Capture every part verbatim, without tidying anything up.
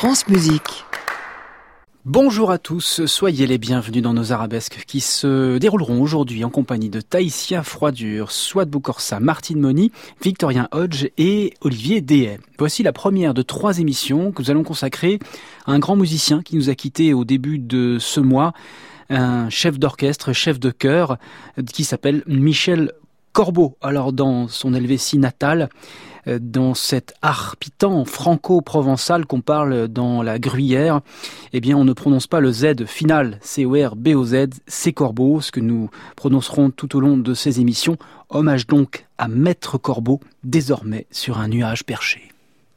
France Musique. Bonjour à tous, soyez les bienvenus dans nos arabesques qui se dérouleront aujourd'hui en compagnie de Taïsia Froidure, Souad Boukorsa, Martine Moni, Victorien Hodge et Olivier Dehaye. Voici la première de trois émissions que nous allons consacrer à un grand musicien qui nous a quittés au début de ce mois, un chef d'orchestre, chef de chœur qui s'appelle Michel Corbeau. Alors dans son Helvétie natale, dans cet arpitan franco-provençal qu'on parle dans la Gruyère, eh bien on ne prononce pas le Z final, C O R B O Z, c'est Corbeau, ce que nous prononcerons tout au long de ces émissions. Hommage donc à Maître Corbeau, désormais sur un nuage perché.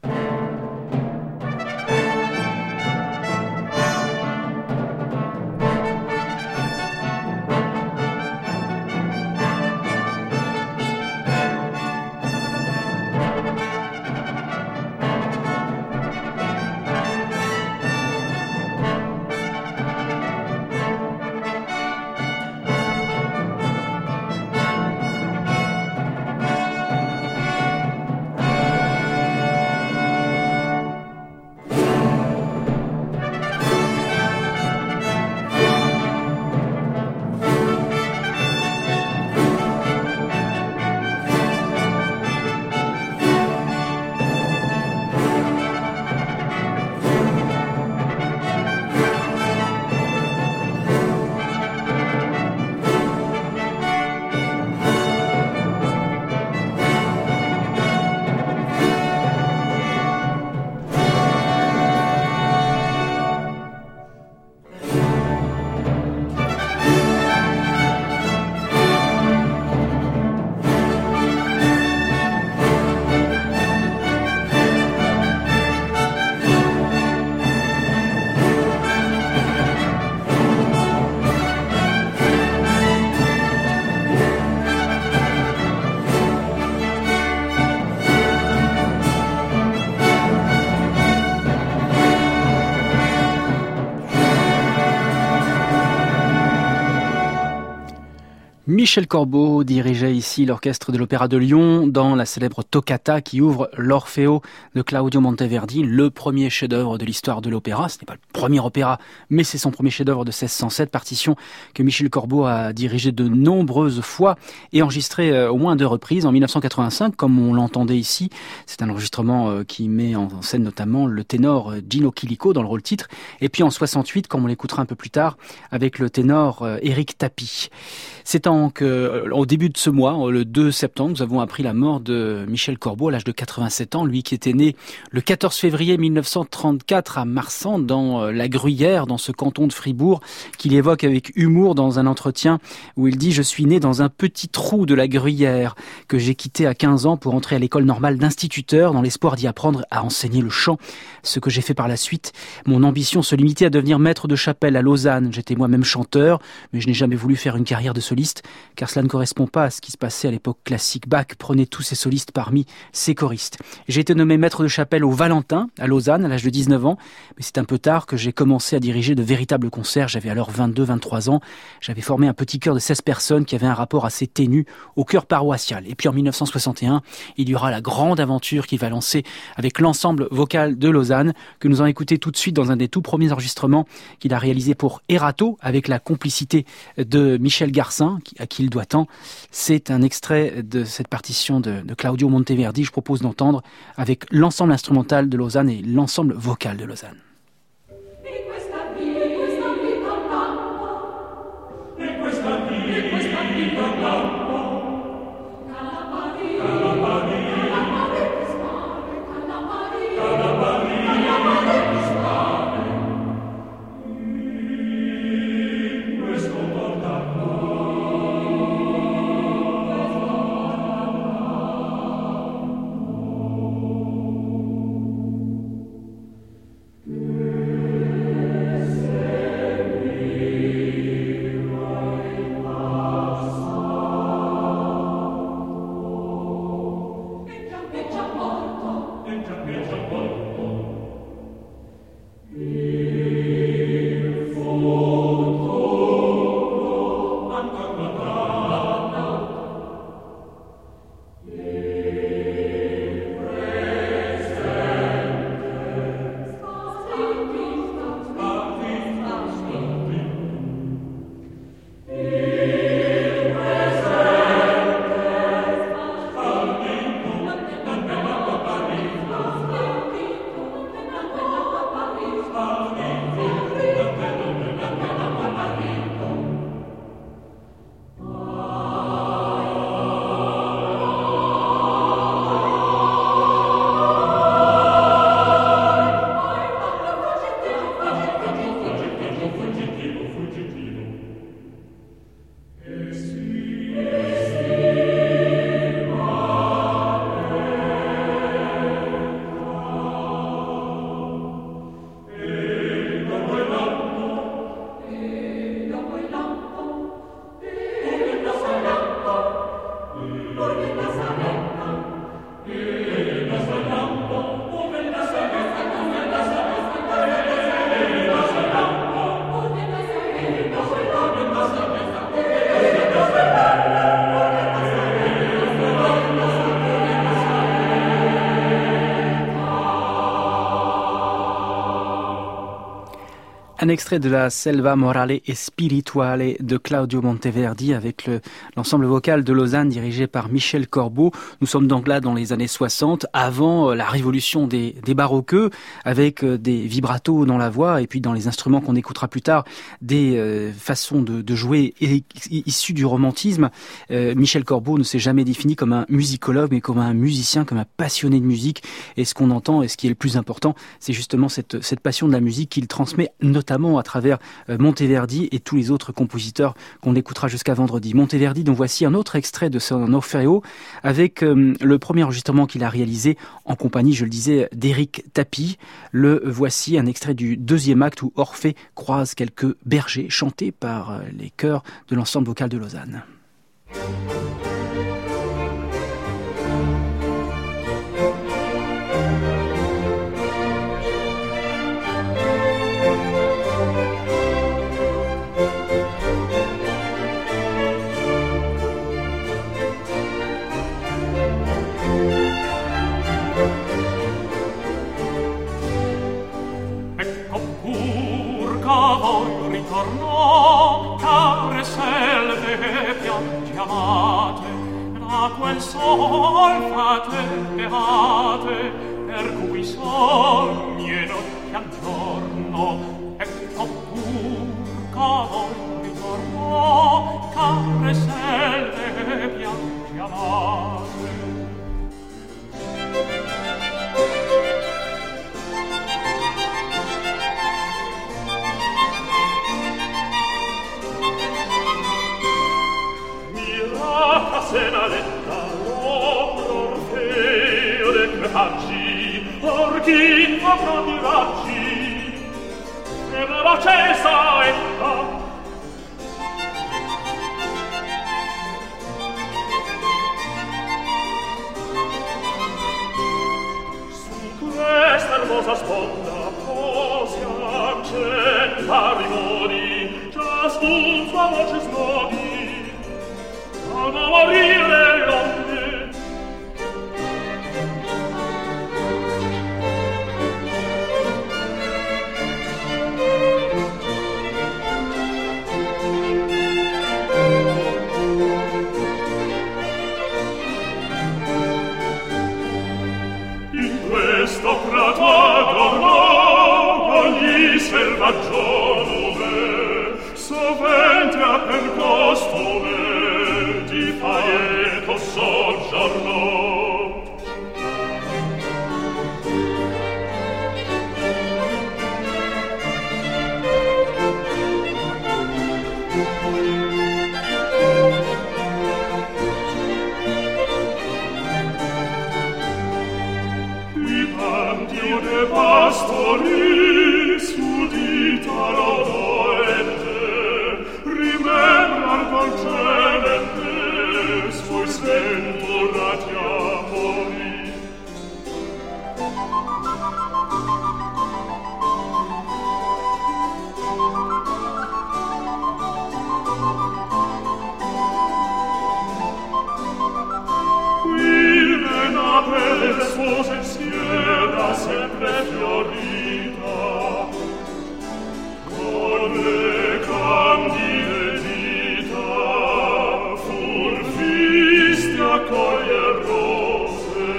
Michel Corbeau dirigeait ici l'orchestre de l'Opéra de Lyon dans la célèbre toccata qui ouvre l'Orfeo de Claudio Monteverdi, le premier chef-d'œuvre de l'histoire de l'opéra. Ce n'est pas le premier opéra, mais c'est son premier chef-d'œuvre de seize cent sept, partition que Michel Corbeau a dirigée de nombreuses fois et enregistrée au moins deux reprises. En dix-neuf cent quatre-vingt-cinq, comme on l'entendait ici, c'est un enregistrement qui met en scène notamment le ténor Gino Chilico dans le rôle titre, et puis en soixante-huit, comme on l'écoutera un peu plus tard, avec le ténor Éric Tapie. C'est en que, au début de ce mois, le deux septembre, nous avons appris la mort de Michel Corbeau à l'âge de quatre-vingt-sept ans, lui qui était né le quatorze février mille neuf cent trente-quatre à Marsan, dans la Gruyère, dans ce canton de Fribourg, qu'il évoque avec humour dans un entretien où il dit « Je suis né dans un petit trou de la Gruyère que j'ai quitté à quinze ans pour entrer à l'école normale d'instituteur dans l'espoir d'y apprendre à enseigner le chant. Ce que j'ai fait par la suite, mon ambition se limitait à devenir maître de chapelle à Lausanne. J'étais moi-même chanteur, mais je n'ai jamais voulu faire une carrière de soliste, car cela ne correspond pas à ce qui se passait à l'époque classique. Bach prenait tous ses solistes parmi ses choristes. J'ai été nommé maître de chapelle au Valentin, à Lausanne, à l'âge de dix-neuf ans, mais c'est un peu tard que j'ai commencé à diriger de véritables concerts. J'avais alors vingt-deux vingt-trois ans. J'avais formé un petit chœur de seize personnes qui avait un rapport assez ténu au chœur paroissial. Et puis en dix-neuf cent soixante et un, il y aura la grande aventure qui va lancer avec l'ensemble vocal de Lausanne, que nous allons écouter tout de suite dans un des tout premiers enregistrements qu'il a réalisé pour Erato, avec la complicité de Michel Garcin, à qui il doit tant. C'est un extrait de cette partition de, de Claudio Monteverdi. Je propose d'entendre avec l'ensemble instrumental de Lausanne et l'ensemble vocal de Lausanne. Mm. Un extrait de la Selva Morale e Spirituale de Claudio Monteverdi avec le, l'ensemble vocal de Lausanne dirigé par Michel Corbeau. Nous sommes donc là dans les années soixante, avant la révolution des, des baroqueux, avec des vibratos dans la voix et puis dans les instruments qu'on écoutera plus tard, des euh, façons de, de jouer issues du romantisme. Euh, Michel Corbeau ne s'est jamais défini comme un musicologue, mais comme un musicien, comme un passionné de musique. Et ce qu'on entend, et ce qui est le plus important, c'est justement cette, cette passion de la musique qu'il transmet notamment à travers Monteverdi et tous les autres compositeurs qu'on écoutera jusqu'à vendredi. Monteverdi, dont voici un autre extrait de son Orfeo, avec euh, le premier enregistrement qu'il a réalisé en compagnie, je le disais, d'Éric Tapie. Le voici, un extrait du deuxième acte où Orphée croise quelques bergers chantés par les chœurs de l'ensemble vocal de Lausanne. Care selve piangi amate, da quel sol fate beate, per cui sogni e notti al giorno, ecco pur che voi ritorno, care selve piangi amate. Senaletta, l'opro Orfeo de crepaggi, orchi avrò di raggi, e la voce saetta. Su questa hermosa sponda posi accenta rimoni, ciascun sua voce snodi, a morire l'onde. In questo prato adorno ogni selvaggione sovente a percosto di faeto soggiorno. I bandi de pastori sudita l'odoente rimembrar dolcemente suoi sventurati amori. Qui le nape le spose insieme sempre fiorita, con le candide dita fur fisti a coglier rose.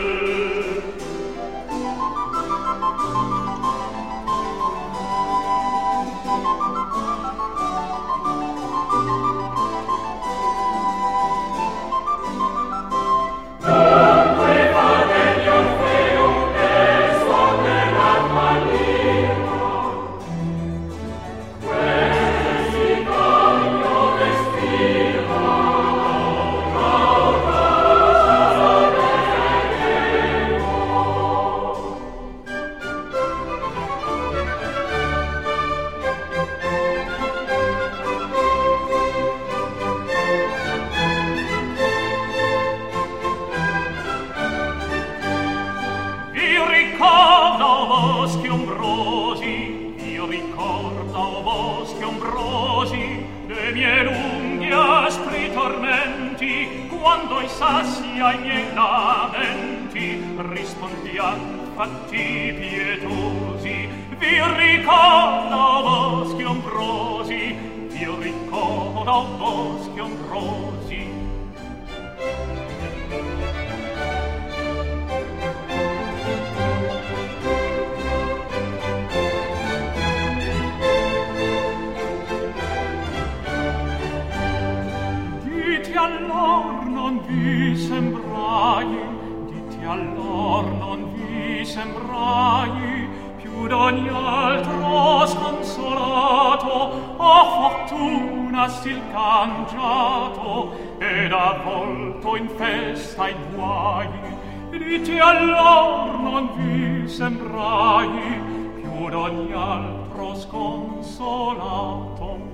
Dunque fa degli Orfeo e suone la manina, questi cogno vestiva, io ricordo boschi ombrosi, io ricordo boschi ombrosi, dei miei lunghi aspri tormenti, quando i sassi ai miei lamenti rispondian fatti pietosi. vi ricordo boschi ombrosi, vi ricordo boschi ombrosi. Dite allor non vi sembrai, dite allor non vi sembrai, più d'ogni altro sconsolato, a fortuna stil cangiato, ed avvolto in festa e guai. Dite allor non vi sembrai, più d'ogni altro sconsolato.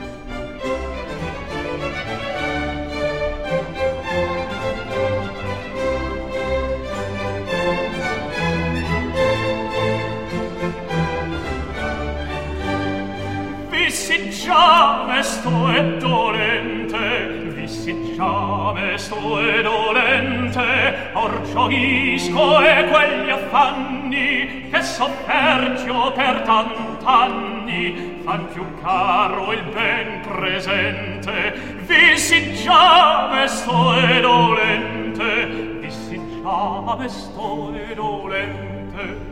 Vissi già mesto e dolente, vissi già mesto e dolente, or gioisco e quegli affanni che soffergio per tant'anni fan più caro il ben presente. Vissi già mesto e dolente, vissi già mesto e dolente.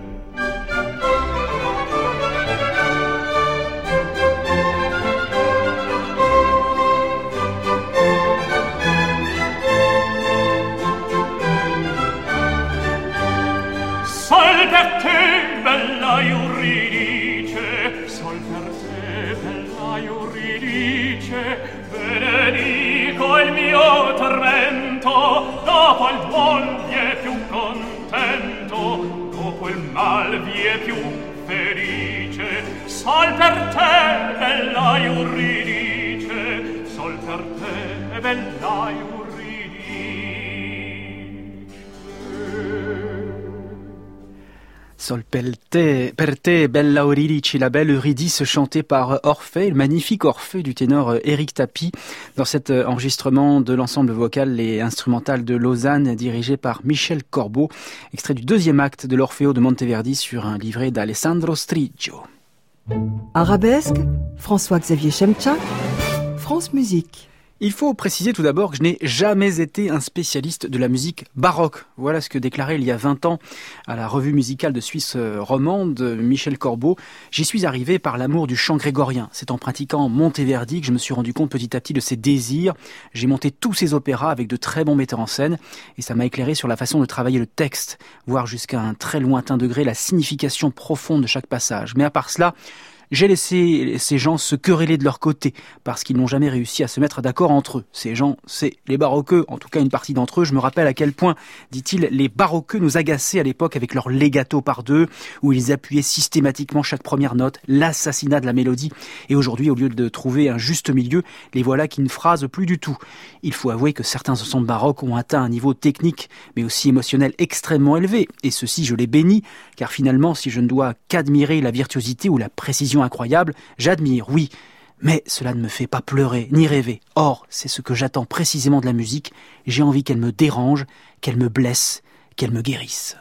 Sol per te, bella Euridice, sol per te, bella Euridice, benedico il mio tormento, dopo il buon vi è più contento, dopo il mal vi è più felice. Sol per te, bella Euridice, sol per te, bella Euridice. Sol per te, per te, bella Euridice, la belle Eurydice chantée par Orphée, le magnifique Orphée du ténor Éric Tapie, dans cet enregistrement de l'ensemble vocal et instrumental de Lausanne dirigé par Michel Corbeau, extrait du deuxième acte de l'Orfeo de Monteverdi sur un livret d'Alessandro Striggio. Arabesque, François-Xavier Chemchak, France Musique. Il faut préciser tout d'abord que je n'ai jamais été un spécialiste de la musique baroque. Voilà ce que déclarait il y a vingt ans à la revue musicale de Suisse romande Michel Corbeau. J'y suis arrivé par l'amour du chant grégorien. C'est en pratiquant Monteverdi que je me suis rendu compte petit à petit de ses désirs. J'ai monté tous ses opéras avec de très bons metteurs en scène et ça m'a éclairé sur la façon de travailler le texte, voir jusqu'à un très lointain degré la signification profonde de chaque passage. Mais à part cela, j'ai laissé ces gens se quereller de leur côté parce qu'ils n'ont jamais réussi à se mettre d'accord entre eux. Ces gens, c'est les baroqueux, en tout cas une partie d'entre eux. Je me rappelle à quel point, dit-il, les baroqueux nous agaçaient à l'époque avec leur legato par deux, où ils appuyaient systématiquement chaque première note, l'assassinat de la mélodie. Et aujourd'hui, au lieu de trouver un juste milieu, les voilà qui ne phrasent plus du tout. Il faut avouer que certains ensembles baroques ont atteint un niveau technique, mais aussi émotionnel extrêmement élevé. Et ceci, je les bénis, car finalement, si je ne dois qu'admirer la virtuosité ou la précision incroyable, j'admire, oui, mais cela ne me fait pas pleurer ni rêver. Or, c'est ce que j'attends précisément de la musique. J'ai envie qu'elle me dérange, qu'elle me blesse, qu'elle me guérisse.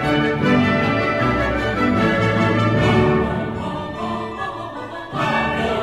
Oh,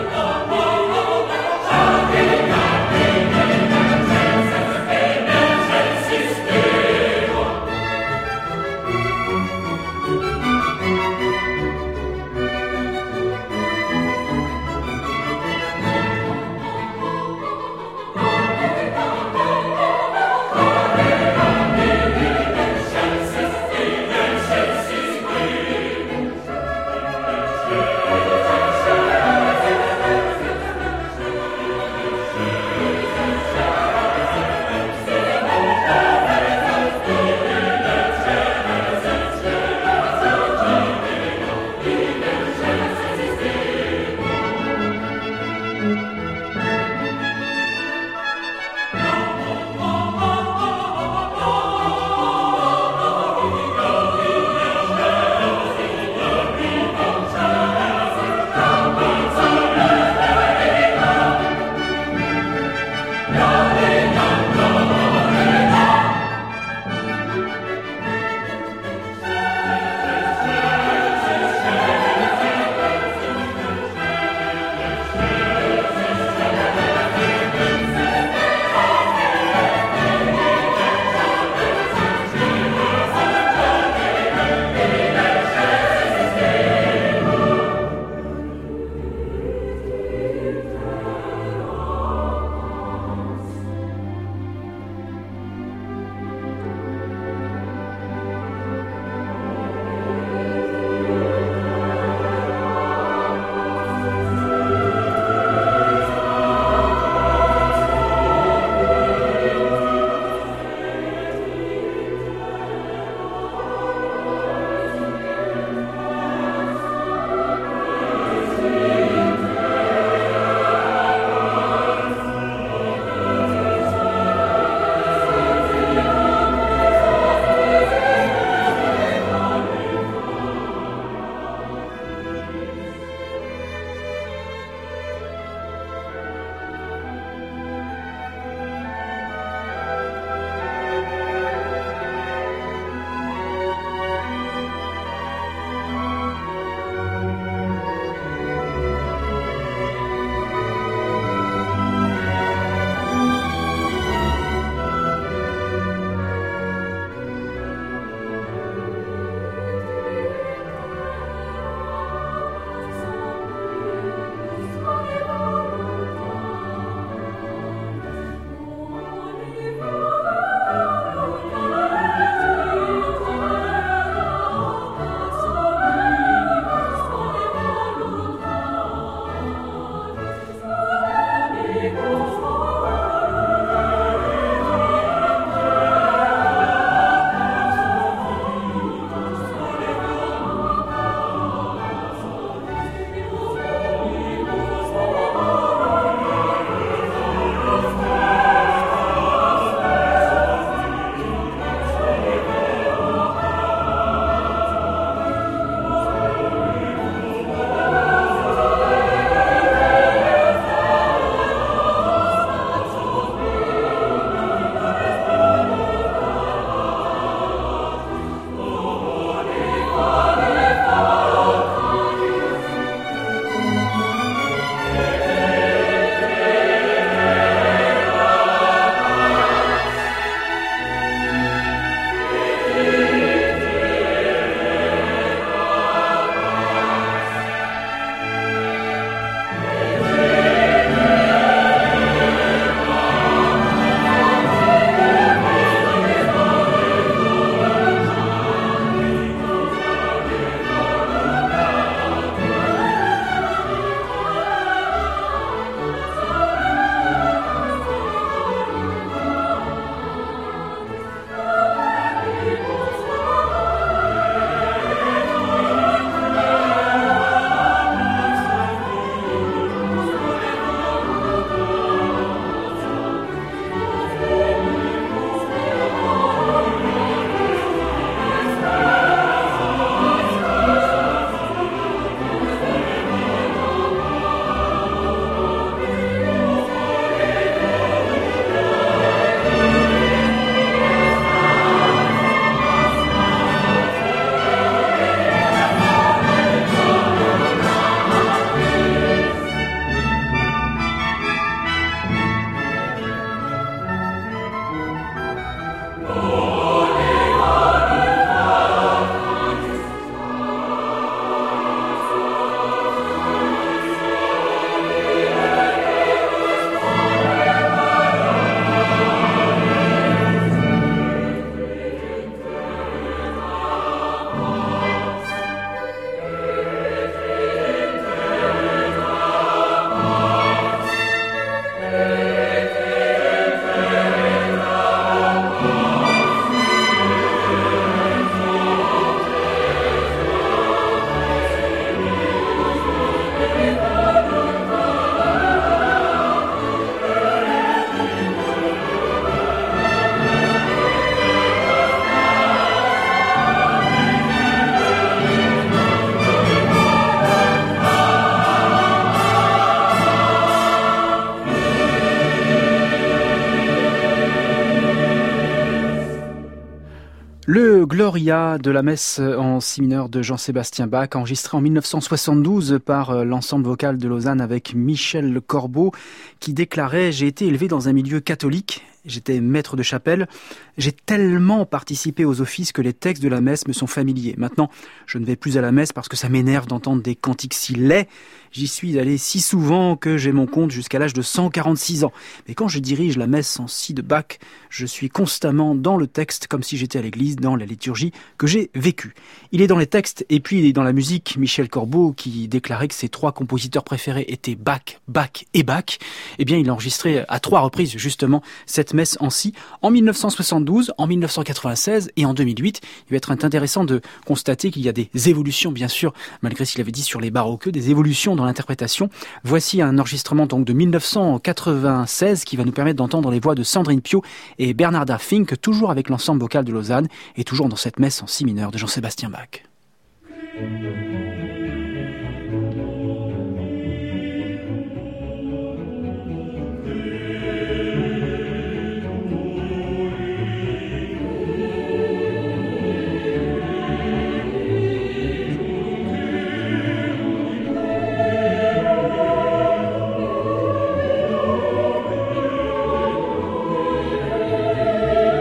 Le Gloria de la messe en si mineur de Jean-Sébastien Bach, enregistré en mille neuf cent soixante-douze par l'ensemble vocal de Lausanne avec Michel Corbeau, qui déclarait « J'ai été élevé dans un milieu catholique, j'étais maître de chapelle, j'ai tellement participé aux offices que les textes de la messe me sont familiers. Maintenant, je ne vais plus à la messe parce que ça m'énerve d'entendre des cantiques si laids. J'y suis allé si souvent que j'ai mon compte jusqu'à l'âge de cent quarante-six ans. Mais quand je dirige la messe en si de Bach, je suis constamment dans le texte comme si j'étais à l'église, dans la liturgie que j'ai vécue. » Il est dans les textes et puis il est dans la musique, Michel Corbeau, qui déclarait que ses trois compositeurs préférés étaient Bach, Bach et Bach. Eh bien, il a enregistré à trois reprises justement cette messe en si, en mille neuf cent soixante-douze, en mille neuf cent quatre-vingt-seize et en deux mille huit. Il va être intéressant de constater qu'il y a des évolutions, bien sûr, malgré ce qu'il avait dit sur les baroques, des évolutions dans l'interprétation. Voici un enregistrement donc de mille neuf cent quatre-vingt-seize qui va nous permettre d'entendre les voix de Sandrine Piau et Bernarda Fink, toujours avec l'ensemble vocal de Lausanne et toujours dans cette messe en si mineur de Jean-Sébastien Bach.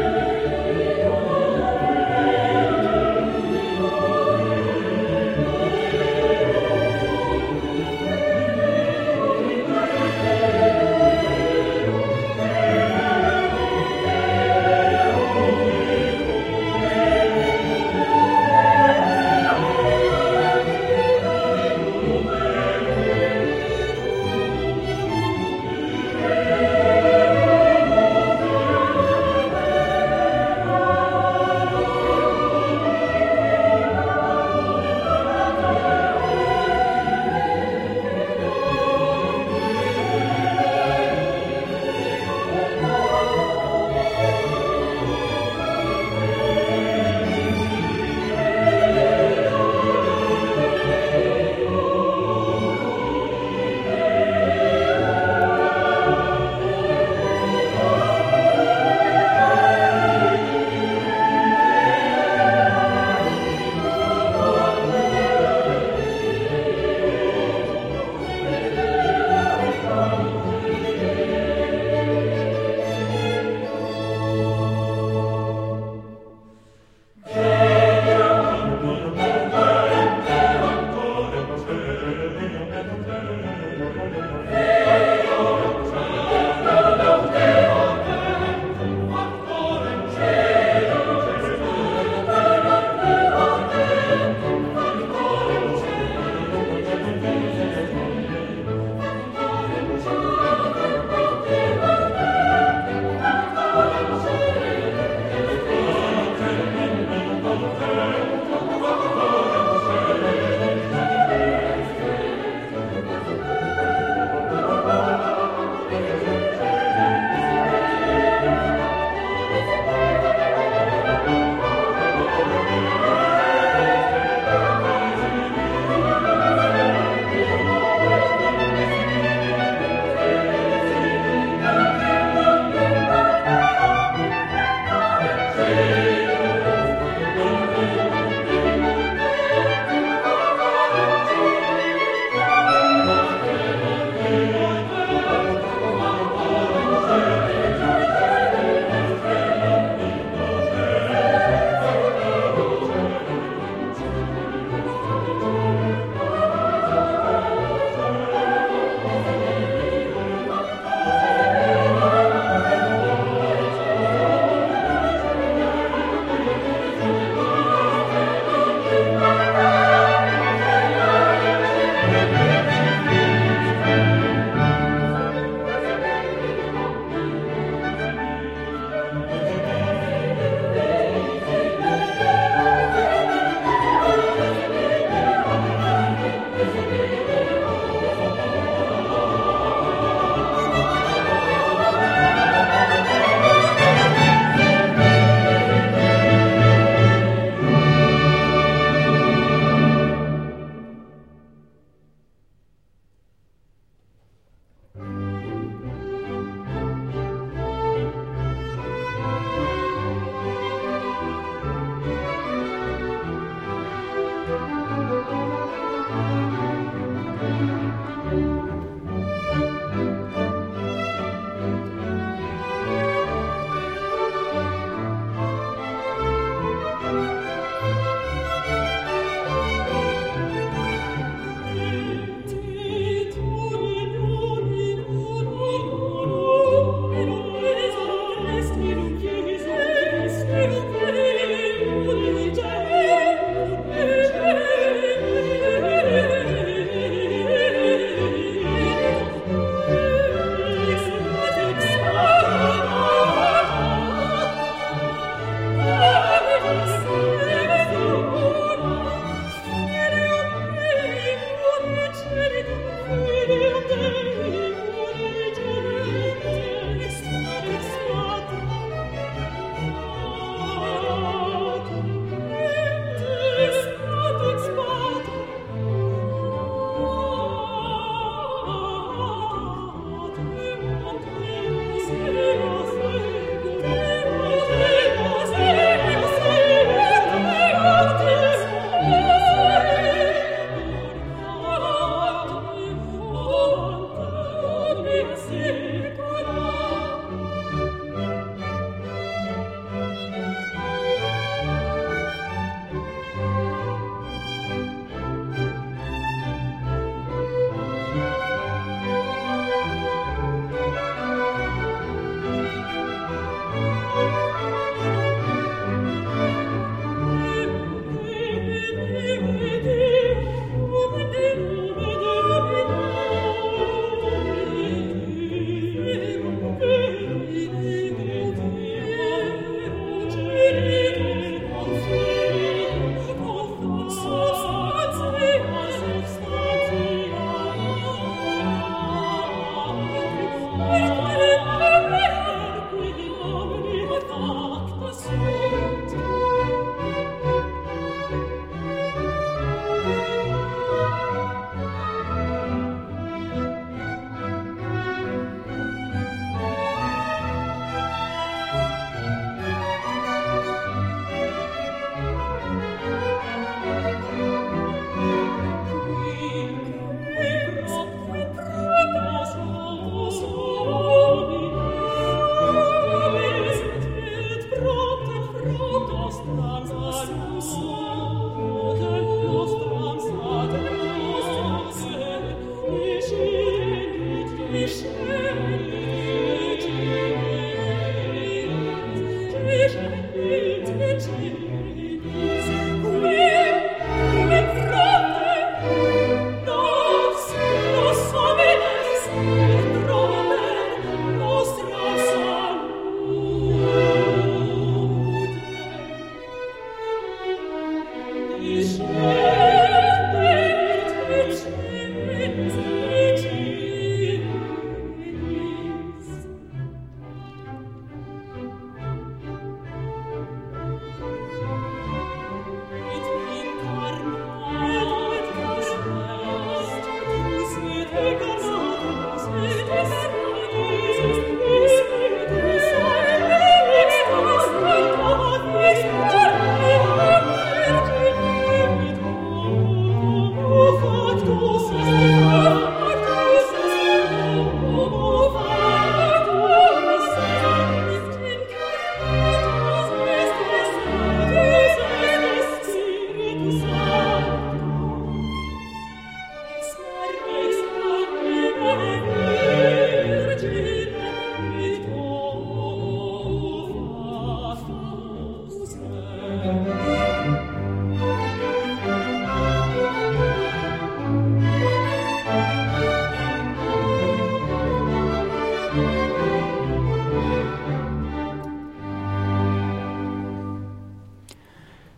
Thank you.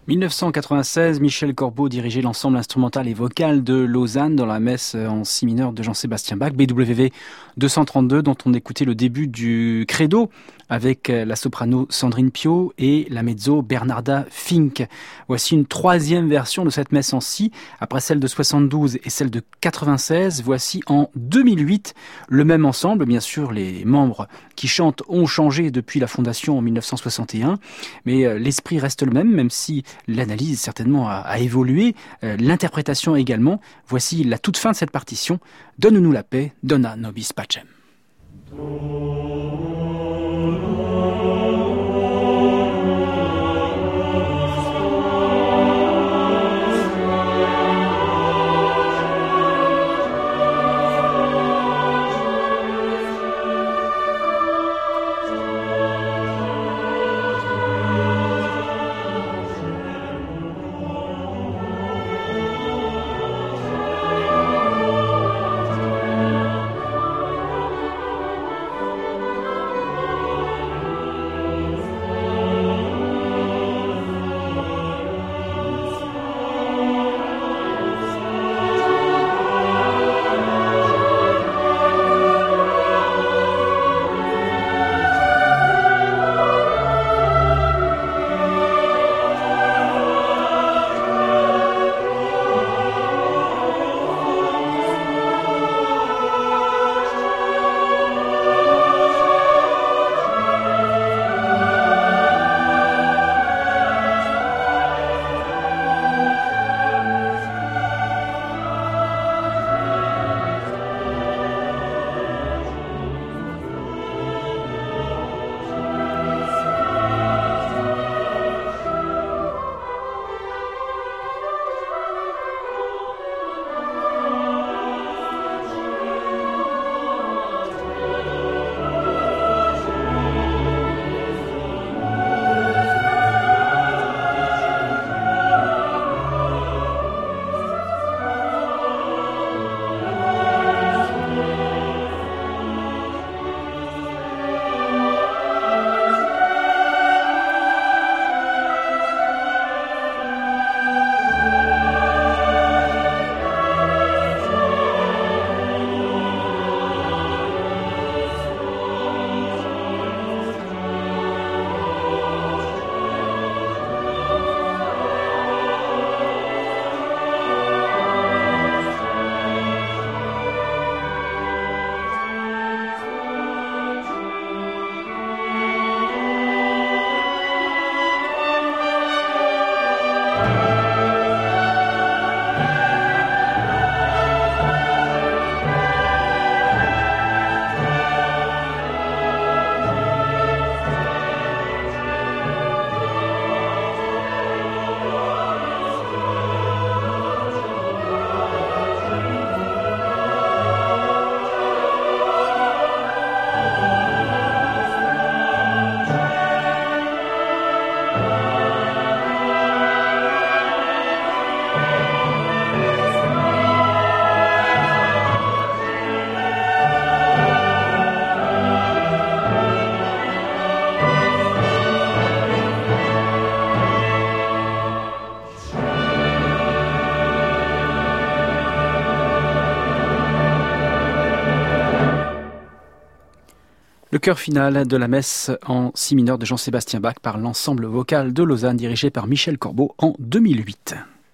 dix-neuf cent quatre-vingt-seize, Michel Corbeau dirigeait l'ensemble instrumental et vocal de Lausanne dans la messe en si mineur de Jean-Sébastien Bach, B W V deux cent trente-deux, dont on écoutait le début du credo avec la soprano Sandrine Piau et la mezzo Bernarda Fink. Voici une troisième version de cette messe en si, après celle de soixante-douze et celle de quatre-vingt-seize. Voici en deux mille huit le même ensemble. Bien sûr, les membres qui chantent ont changé depuis la fondation en mille neuf cent soixante et un, mais l'esprit reste le même, même si l'analyse certainement a, a évolué, euh, l'interprétation également. Voici la toute fin de cette partition. Donne-nous la paix, dona nobis pacem. Le chœur final de la messe en si mineur de Jean-Sébastien Bach par l'ensemble vocal de Lausanne dirigé par Michel Corbeau en deux mille huit.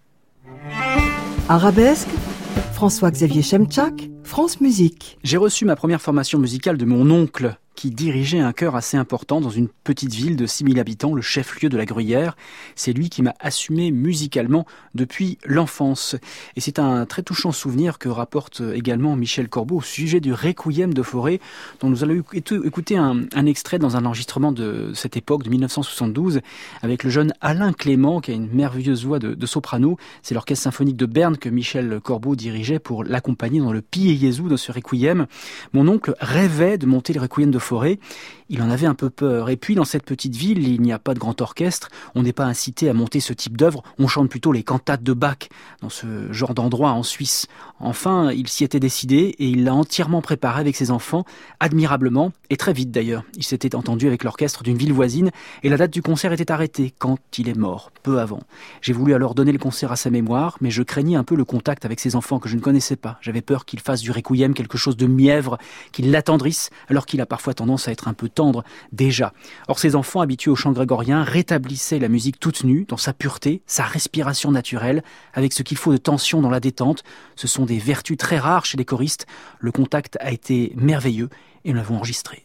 Arabesque, François-Xavier Chemchak, France Musique. J'ai reçu ma première formation musicale de mon oncle, qui dirigeait un chœur assez important dans une petite ville de six mille habitants, le chef-lieu de la Gruyère. C'est lui qui m'a assumé musicalement depuis l'enfance. Et c'est un très touchant souvenir que rapporte également Michel Corbeau au sujet du Requiem de Fauré, dont nous allons écouter un, un extrait dans un enregistrement de cette époque, de mille neuf cent soixante-douze, avec le jeune Alain Clément, qui a une merveilleuse voix de, de soprano. C'est l'orchestre symphonique de Berne que Michel Corbeau dirigeait pour l'accompagner dans le Pie Jésus de ce Requiem. Mon oncle rêvait de monter le Requiem de Forêt. Il en avait un peu peur. Et puis, dans cette petite ville, il n'y a pas de grand orchestre. On n'est pas incité à monter ce type d'œuvre. On chante plutôt les cantates de Bach dans ce genre d'endroit en Suisse. Enfin, il s'y était décidé et il l'a entièrement préparé avec ses enfants, admirablement, et très vite d'ailleurs. Il s'était entendu avec l'orchestre d'une ville voisine et la date du concert était arrêtée quand il est mort, peu avant. J'ai voulu alors donner le concert à sa mémoire, mais je craignais un peu le contact avec ses enfants que je ne connaissais pas. J'avais peur qu'il fasse du requiem quelque chose de mièvre, qu'il l'attendrisse, alors qu'il a parfois tendance à être un peu tendre déjà. Or, ses enfants, habitués au chant grégorien, rétablissaient la musique toute nue, dans sa pureté, sa respiration naturelle, avec ce qu'il faut de tension dans la détente. Ce sont des vertus très rares chez les choristes. Le contact a été merveilleux et nous l'avons enregistré.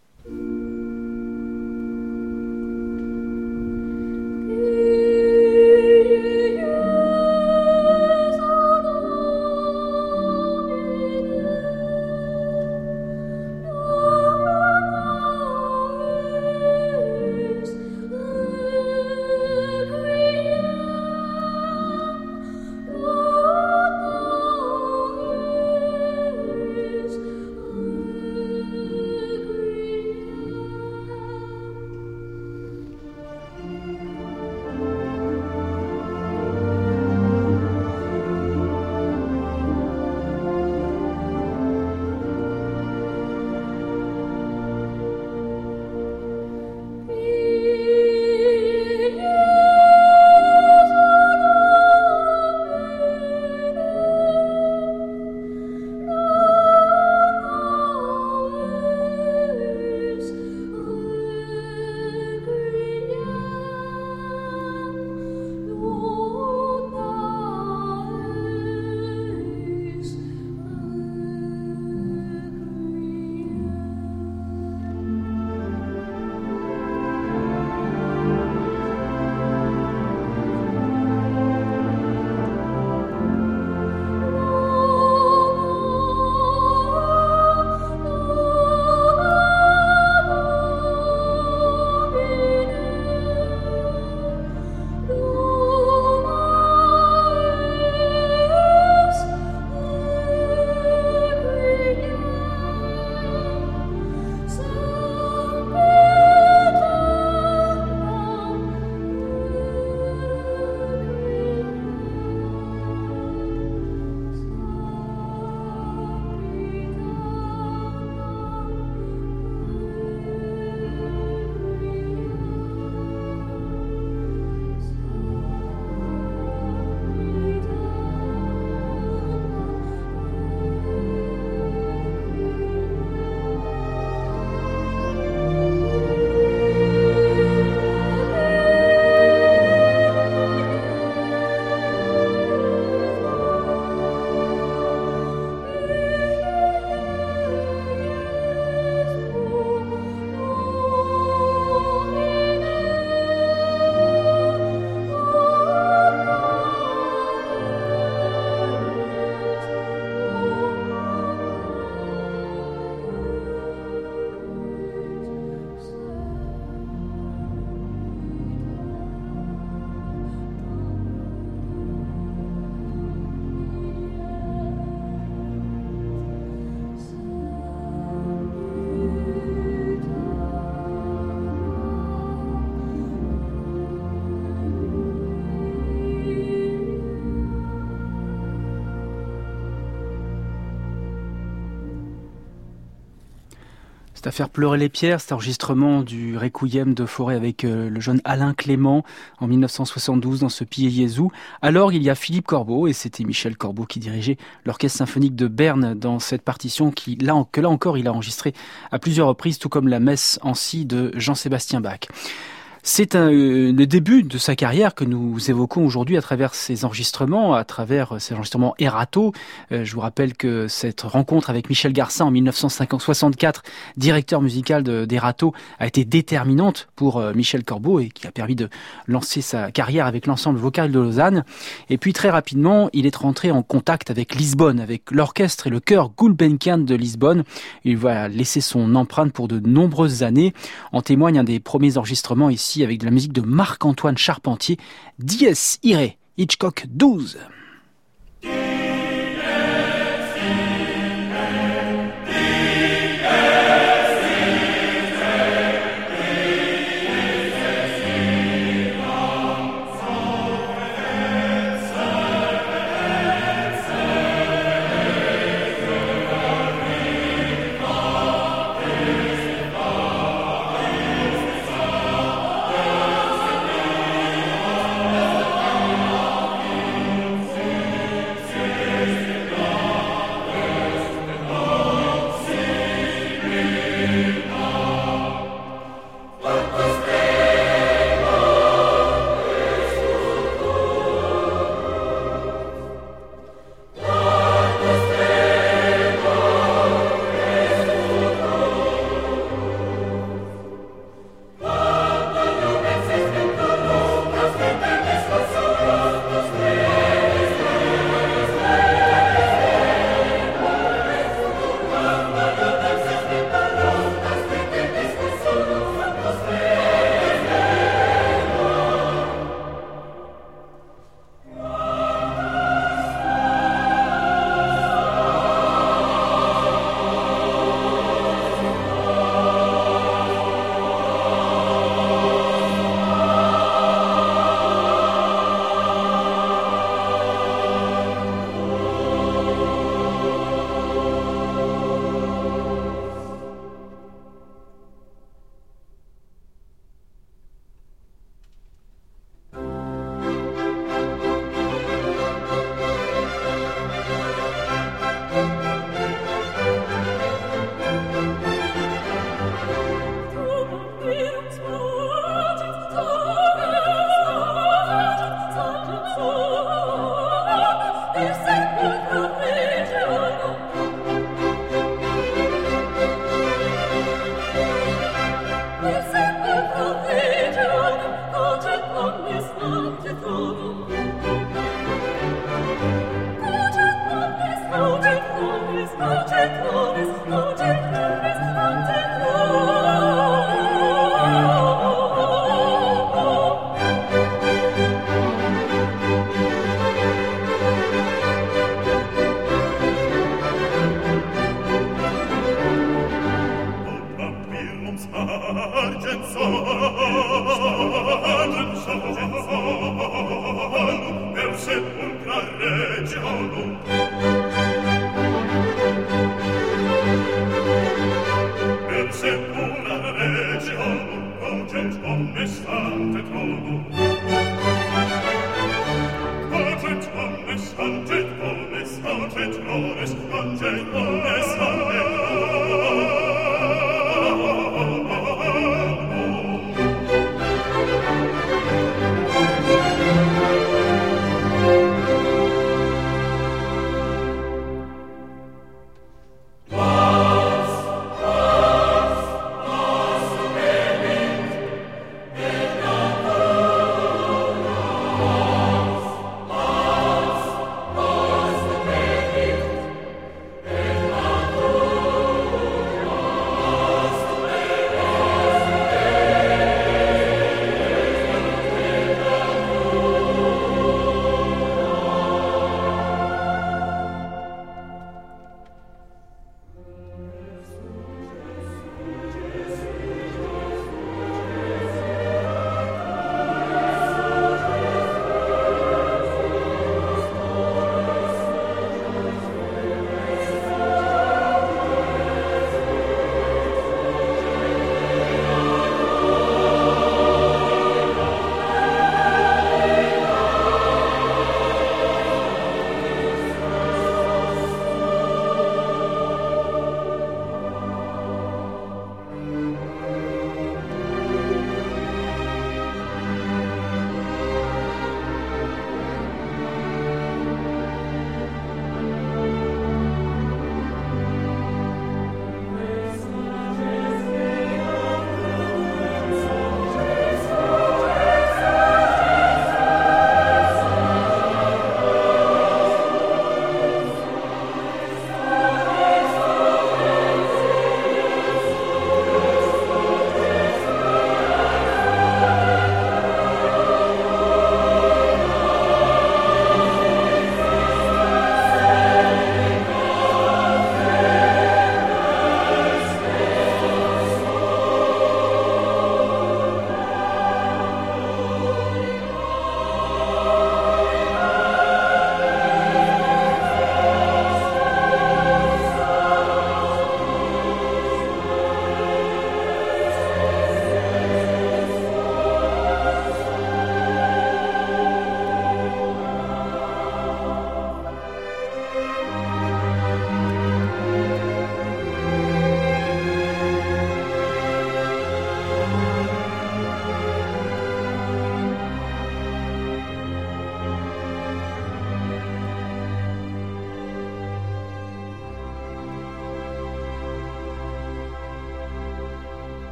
C'est à faire pleurer les pierres, cet enregistrement du Requiem de Forêt avec euh, le jeune Alain Clément en mille neuf cent soixante-douze dans ce Pie Jésus. Alors il y a Philippe Corbeau, et c'était Michel Corbeau qui dirigeait l'Orchestre symphonique de Berne dans cette partition qui, là, que là encore il a enregistré à plusieurs reprises, tout comme la messe en si de Jean-Sébastien Bach. C'est un, euh, le début de sa carrière que nous évoquons aujourd'hui à travers ces enregistrements, à travers ces enregistrements Erato. Euh, je vous rappelle que cette rencontre avec Michel Garcin en mille neuf cent soixante-quatre, directeur musical de, d'Erato, a été déterminante pour euh, Michel Corbeau et qui a permis de lancer sa carrière avec l'ensemble vocal de Lausanne. Et puis très rapidement, il est rentré en contact avec Lisbonne, avec l'orchestre et le chœur Gulbenkian de Lisbonne. Il va laisser son empreinte pour de nombreuses années. En témoigne un des premiers enregistrements ici avec de la musique de Marc-Antoine Charpentier, Dies Irae, Hitchcock douze. Dies Irae, Dies Irae.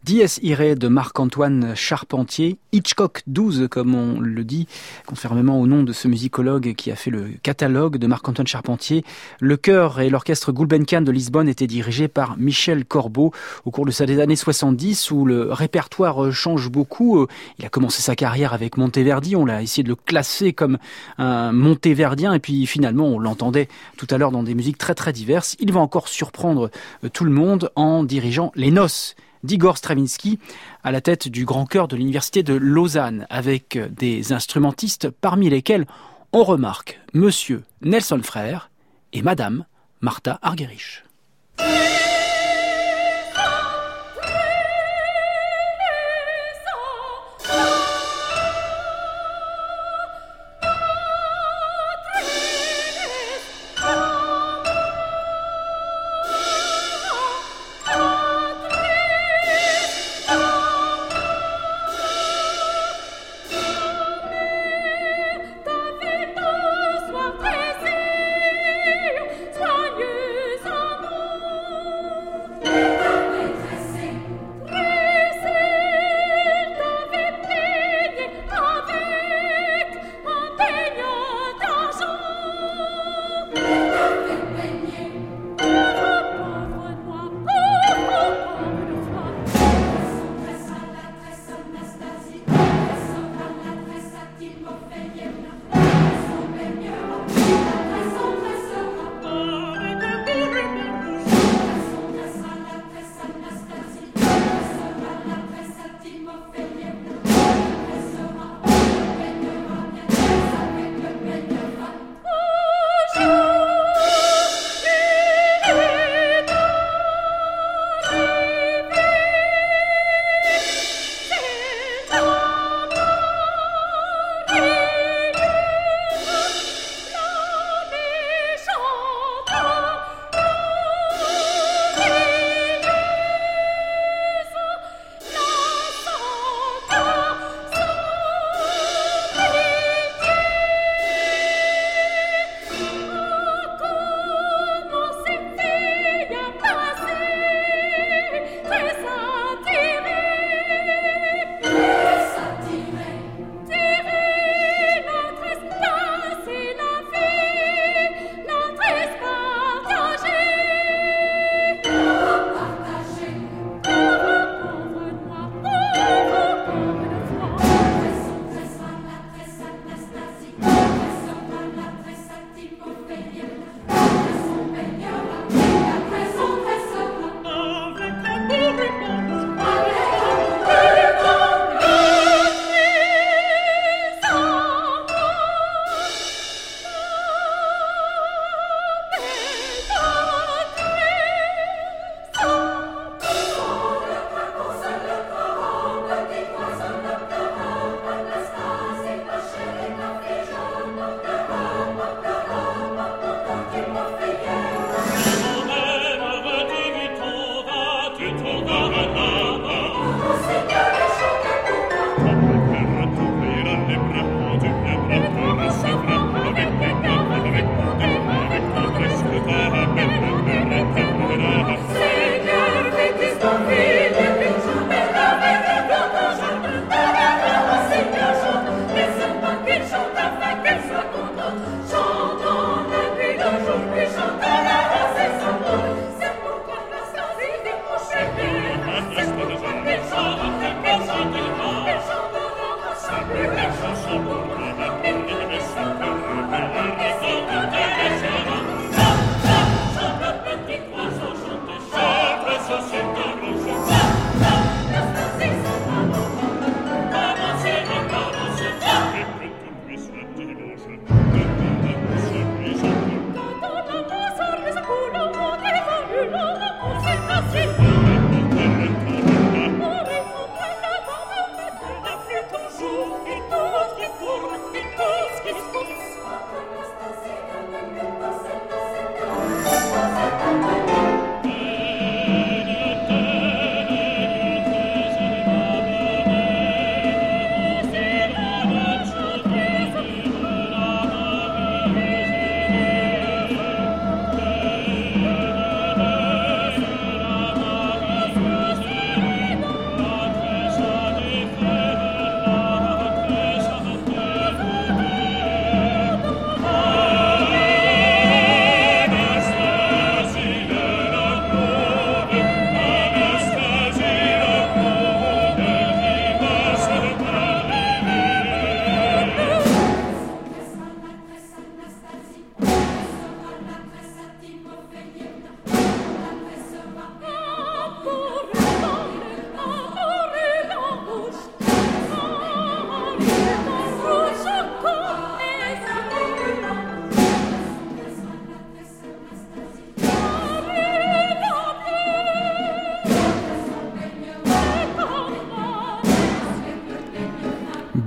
Dies Irae de Marc-Antoine Charpentier, Hitchcock douze comme on le dit, conformément au nom de ce musicologue qui a fait le catalogue de Marc-Antoine Charpentier. Le chœur et l'orchestre Gulbenkian de Lisbonne étaient dirigés par Michel Corbeau au cours de ces années soixante-dix où le répertoire change beaucoup. Il a commencé sa carrière avec Monteverdi, on l'a essayé de le classer comme un monteverdien et puis finalement on l'entendait tout à l'heure dans des musiques très très diverses. Il va encore surprendre tout le monde en dirigeant Les Noces d'Igor Stravinsky à la tête du grand chœur de l'université de Lausanne avec des instrumentistes parmi lesquels on remarque Monsieur Nelson Frère et Madame Martha Argerich. Soigneuse en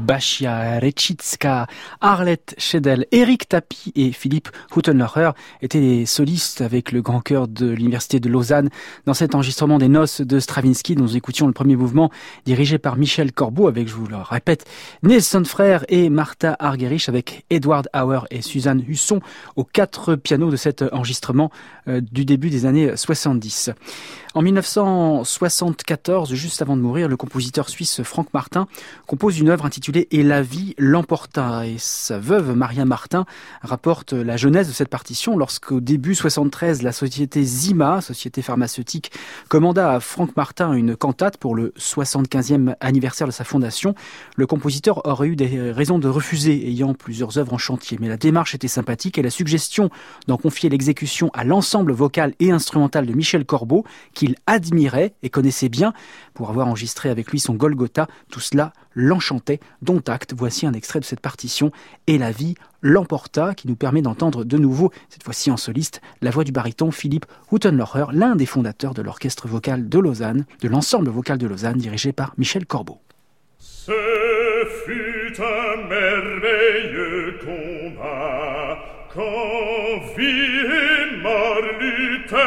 Basia Rechitska, Arlette Schedel, Eric Tapi et Philippe Huttenlocher étaient les solistes avec le grand chœur de l'Université de Lausanne dans cet enregistrement des Noces de Stravinsky dont nous écoutions le premier mouvement dirigé par Michel Corbeau avec, je vous le répète, Nelson Frère et Martha Argerich avec Edward Auer et Suzanne Husson aux quatre pianos de cet enregistrement euh, du début des années soixante-dix. En mille neuf cent soixante-quatorze, juste avant de mourir, le compositeur suisse Franck Martin compose une œuvre intitulée « Et la vie l'emporta ». Et sa veuve, Maria Martin, rapporte la genèse de cette partition lorsqu'au début soixante-treize, la société Zima, société pharmaceutique, commanda à Franck Martin une cantate pour le soixante-quinzième anniversaire de sa fondation. Le compositeur aurait eu des raisons de refuser, ayant plusieurs œuvres en chantier. Mais la démarche était sympathique et la suggestion d'en confier l'exécution à l'ensemble vocal et instrumental de Michel Corbeau, qu'il admirait et connaissait bien pour avoir enregistré avec lui son Golgotha, tout cela l'enchantait. Dont acte, voici un extrait de cette partition « Et la vie l'emporta » qui nous permet d'entendre de nouveau, cette fois-ci en soliste, la voix du baryton Philippe Huttenlocher, l'un des fondateurs de l'orchestre vocal de Lausanne, de l'ensemble vocal de Lausanne dirigé par Michel Corbeau. Ce fut un merveilleux combat quand vie et mort luttèrent.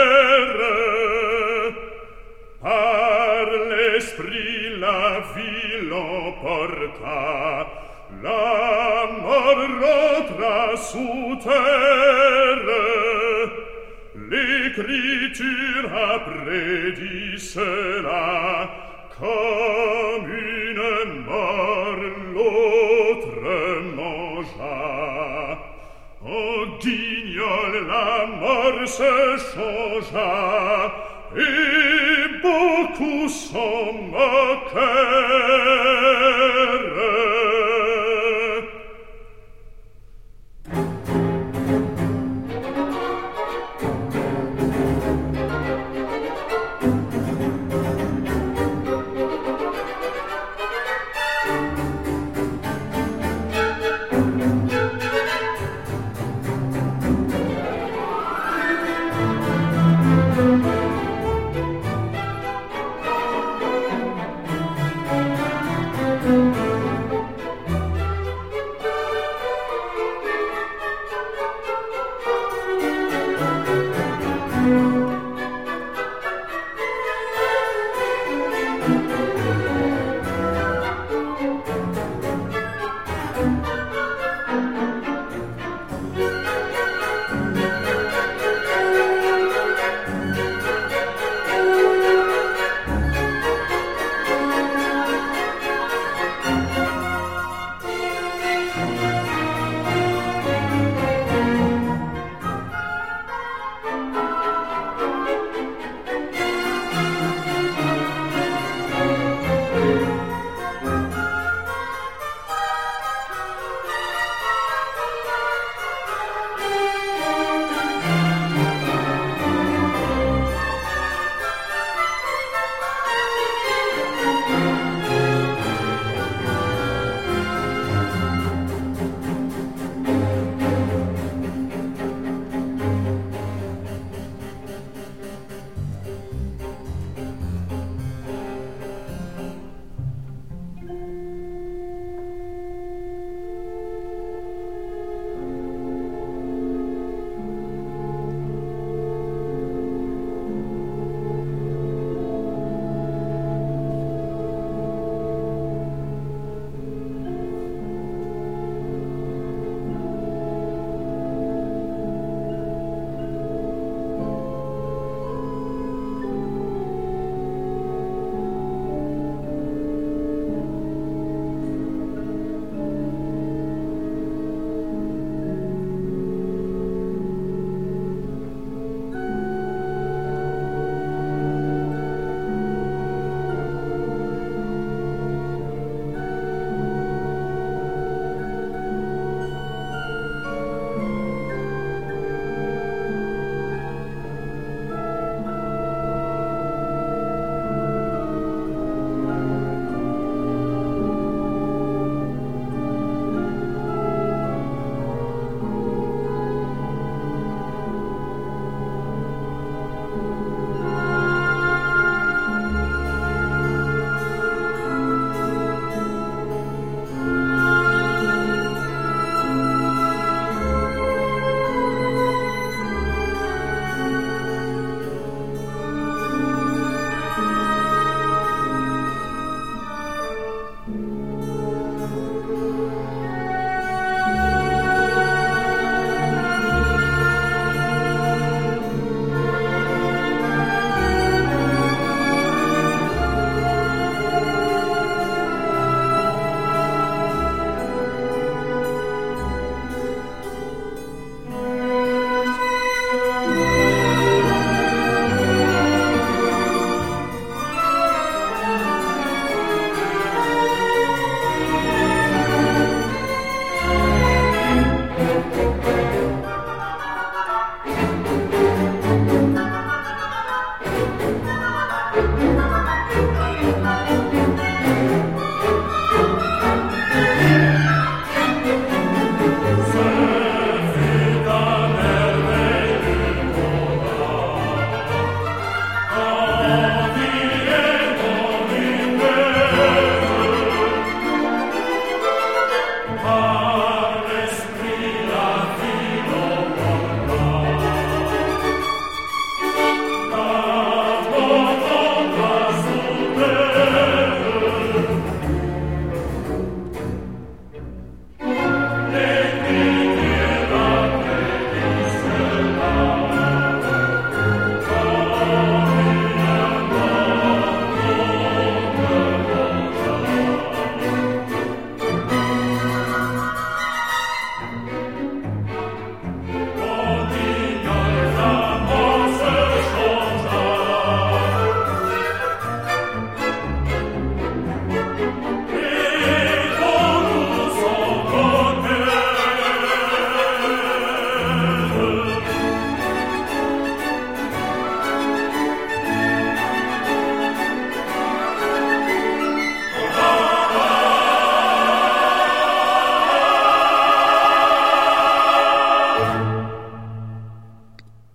Par l'esprit la vie l'emporta, la mort rentra sous terre. L'Écriture a prédit cela, comme une mort l'autre mangea. En guignol la mort se changea, et beaucoup s'en moquèrent.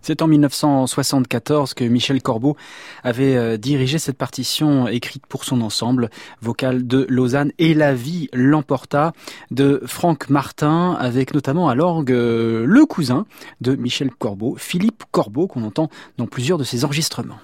C'est en mille neuf cent soixante-quatorze que Michel Corbeau avait euh, dirigé cette partition écrite pour son ensemble vocal de Lausanne, et La vie l'emporta de Franck Martin, avec notamment à l'orgue euh, le cousin de Michel Corbeau, Philippe Corbeau, qu'on entend dans plusieurs de ses enregistrements.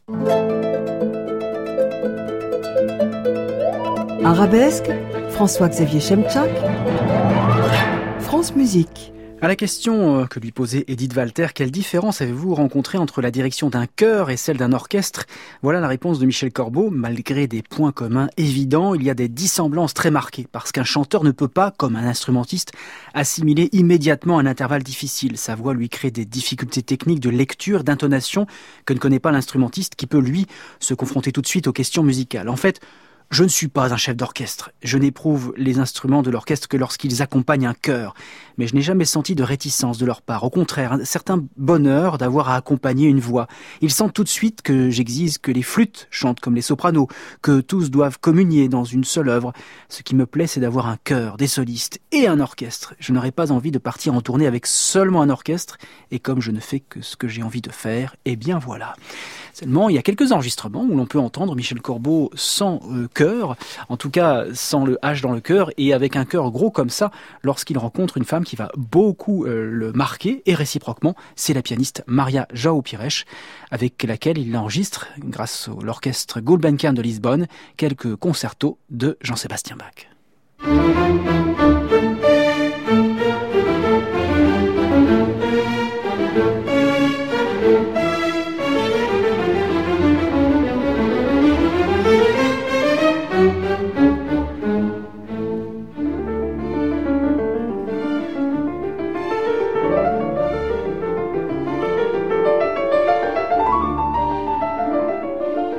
Arabesque, François-Xavier Schemtchak, France Musique. À la question que lui posait Edith Walter, quelle différence avez-vous rencontré entre la direction d'un chœur et celle d'un orchestre? Voilà la réponse de Michel Corbeau. Malgré des points communs évidents, il y a des dissemblances très marquées, parce qu'un chanteur ne peut pas, comme un instrumentiste, assimiler immédiatement un intervalle difficile. Sa voix lui crée des difficultés techniques de lecture, d'intonation, que ne connaît pas l'instrumentiste, qui peut, lui, se confronter tout de suite aux questions musicales. En fait, je ne suis pas un chef d'orchestre. Je n'éprouve les instruments de l'orchestre que lorsqu'ils accompagnent un chœur. Mais je n'ai jamais senti de réticence de leur part. Au contraire, un certain bonheur d'avoir à accompagner une voix. Ils sentent tout de suite que j'exige que les flûtes chantent comme les sopranos, que tous doivent communier dans une seule œuvre. Ce qui me plaît, c'est d'avoir un chœur, des solistes et un orchestre. Je n'aurais pas envie de partir en tournée avec seulement un orchestre. Et comme je ne fais que ce que j'ai envie de faire, eh bien voilà. Seulement, il y a quelques enregistrements où l'on peut entendre Michel Corbeau sans euh, chœur, en tout cas sans le H dans le chœur, et avec un chœur gros comme ça, lorsqu'il rencontre une femme qui va beaucoup euh, le marquer, et réciproquement, c'est la pianiste Maria João Pires, avec laquelle il enregistre, grâce à l'orchestre Gulbenkian de Lisbonne, quelques concertos de Jean-Sébastien Bach.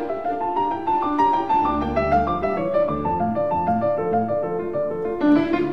Thank you.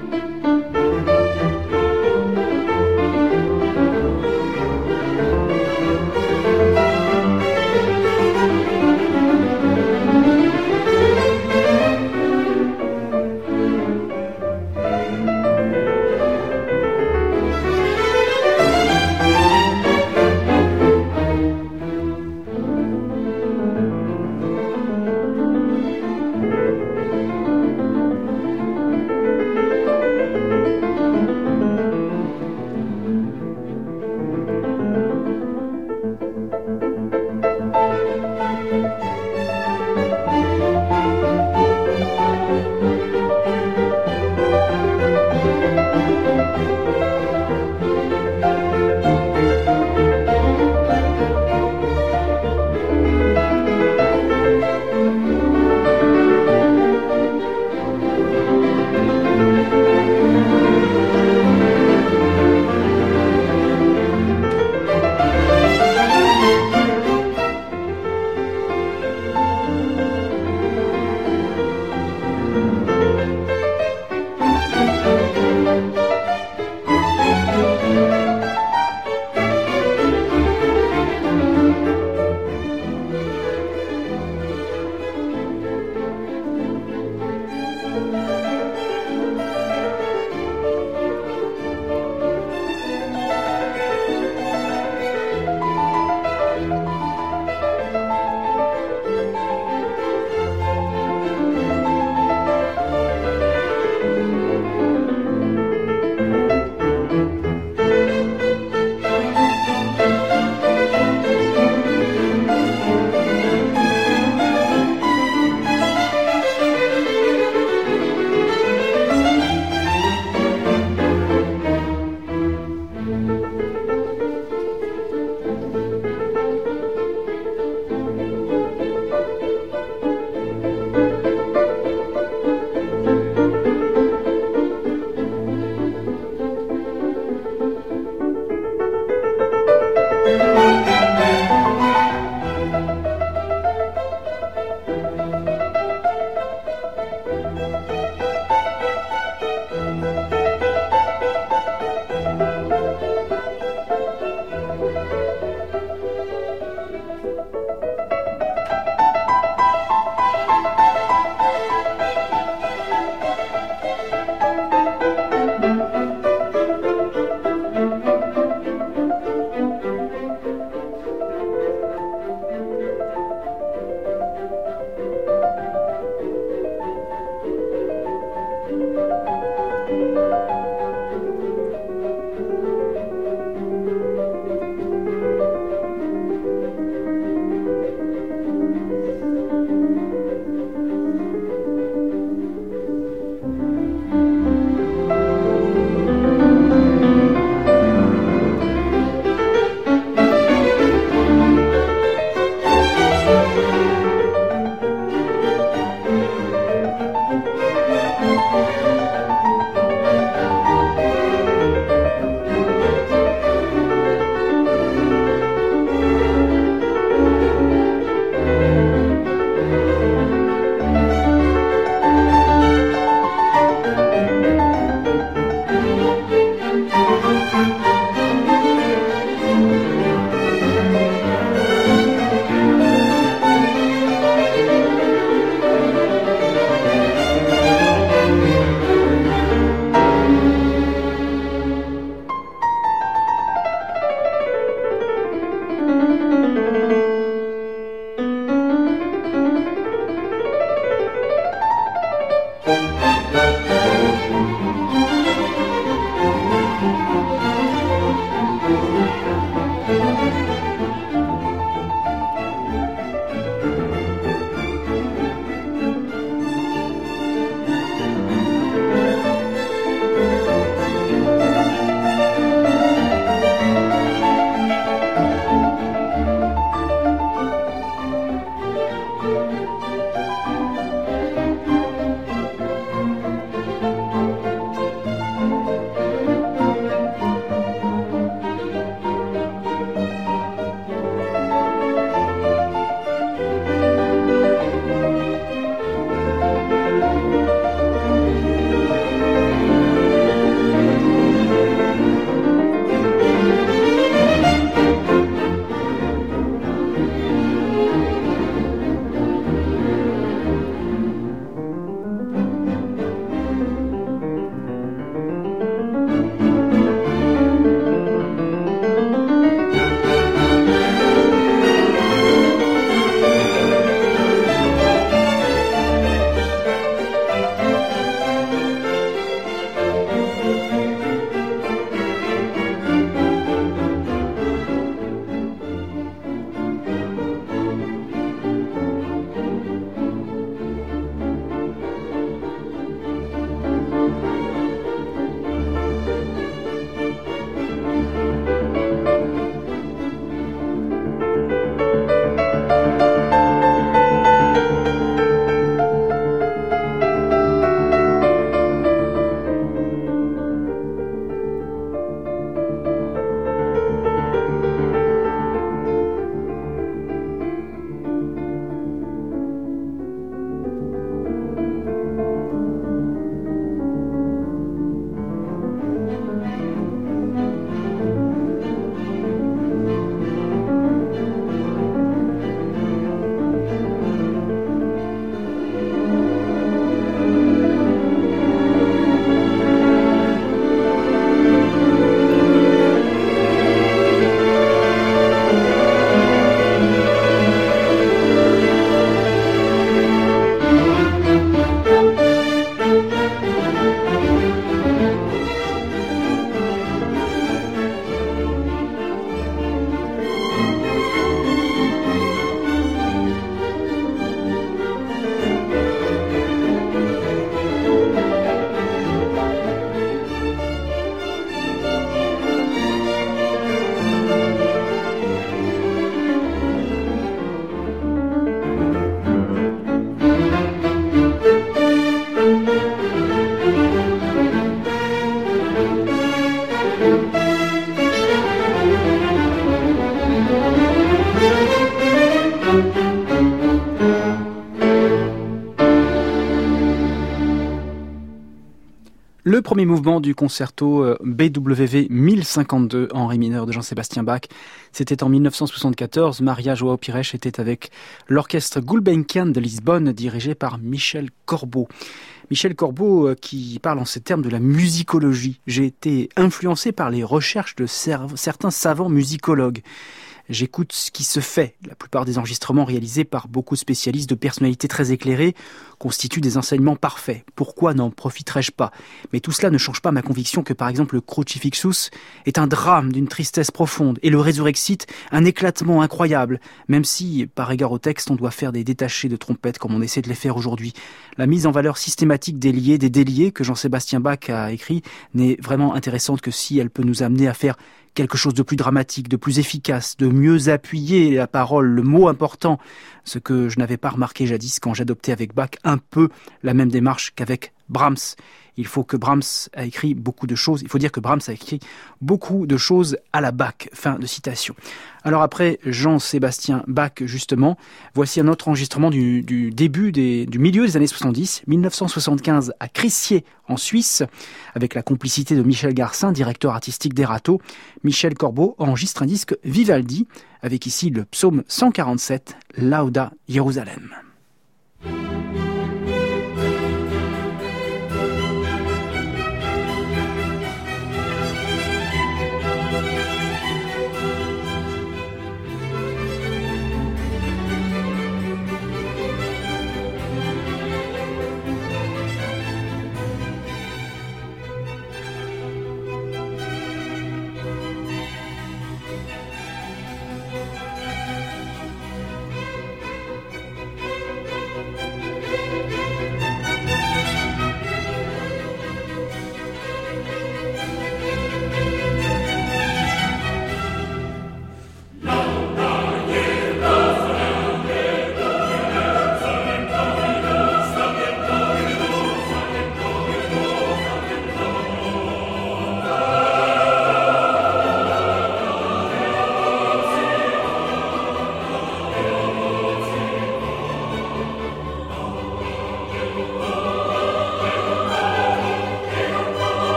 Le premier mouvement du concerto B W V mille cinquante-deux en ré mineur de Jean-Sébastien Bach, c'était en mille neuf cent soixante-quatorze. Maria João Pires était avec l'orchestre Gulbenkian de Lisbonne, dirigé par Michel Corbeau. Michel Corbeau qui parle en ces termes de la musicologie. J'ai été influencé par les recherches de certains savants musicologues. J'écoute ce qui se fait. La plupart des enregistrements réalisés par beaucoup de spécialistes de personnalités très éclairées constituent des enseignements parfaits. Pourquoi n'en profiterais-je pas? Mais tout cela ne change pas ma conviction que, par exemple, le Crucifixus est un drame d'une tristesse profonde et le Resurrexit un éclatement incroyable, même si, par égard au texte, on doit faire des détachés de trompettes comme on essaie de les faire aujourd'hui. La mise en valeur systématique des liés, des déliés que Jean-Sébastien Bach a écrit n'est vraiment intéressante que si elle peut nous amener à faire quelque chose de plus dramatique, de plus efficace, de mieux appuyer la parole, le mot important, ce que je n'avais pas remarqué jadis quand j'adoptais avec Bach un peu la même démarche qu'avec Brahms. Il faut que Brahms a écrit beaucoup de choses, il faut dire que Brahms a écrit beaucoup de choses à la Bach. Fin de citation. Alors après Jean-Sébastien Bach, justement, voici un autre enregistrement du, du début, des, du milieu des années soixante-dix, mille neuf cent soixante-quinze à Crissier, en Suisse, avec la complicité de Michel Garcin, directeur artistique d'Erato. Michel Corbeau enregistre un disque Vivaldi, avec ici le psaume cent quarante-sept, Lauda Jérusalem.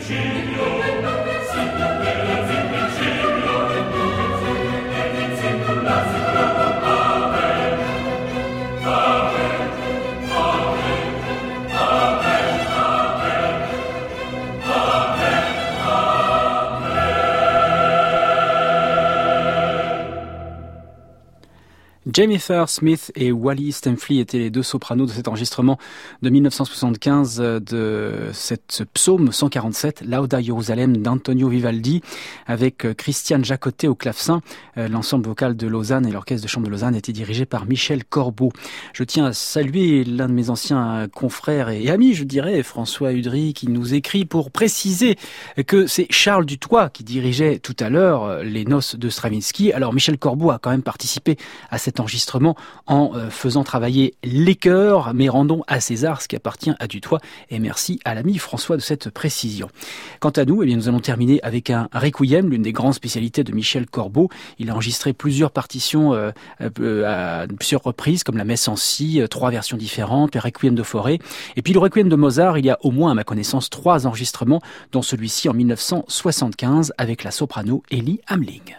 Jennifer Smith et Wally Stempfli étaient les deux sopranos de cet enregistrement de mille neuf cent soixante-quinze de cette, ce psaume cent quarante-sept, Lauda Jérusalem d'Antonio Vivaldi, avec Christiane Jacotet au clavecin. L'ensemble vocal de Lausanne et l'orchestre de chambre de Lausanne était dirigé par Michel Corbeau. Je tiens à saluer l'un de mes anciens confrères et amis, je dirais, François Udry, qui nous écrit pour préciser que c'est Charles Dutoit qui dirigeait tout à l'heure les noces de Stravinsky. Alors Michel Corbeau a quand même participé à cet enregistrement en faisant travailler les chœurs, mais rendons à César ce qui appartient à Dutoit, et merci à l'ami François de cette précision. Quant à nous, eh bien, nous allons terminer avec un requiem, l'une des grandes spécialités de Michel Corbeau. Il a enregistré plusieurs partitions euh, euh, à plusieurs reprises, comme la messe en si, euh, trois versions différentes, le requiem de Fauré, et puis le requiem de Mozart. Il y a au moins, à ma connaissance, trois enregistrements, dont celui-ci en mille neuf cent soixante-quinze avec la soprano Ellie Hamling.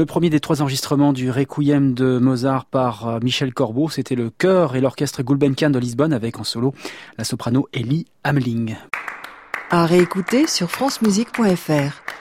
Le premier des trois enregistrements du Requiem de Mozart par Michel Corbeau, c'était le chœur et l'orchestre Gulbenkian de Lisbonne avec en solo la soprano Ellie Hamelling. À réécouter sur francemusique point f r.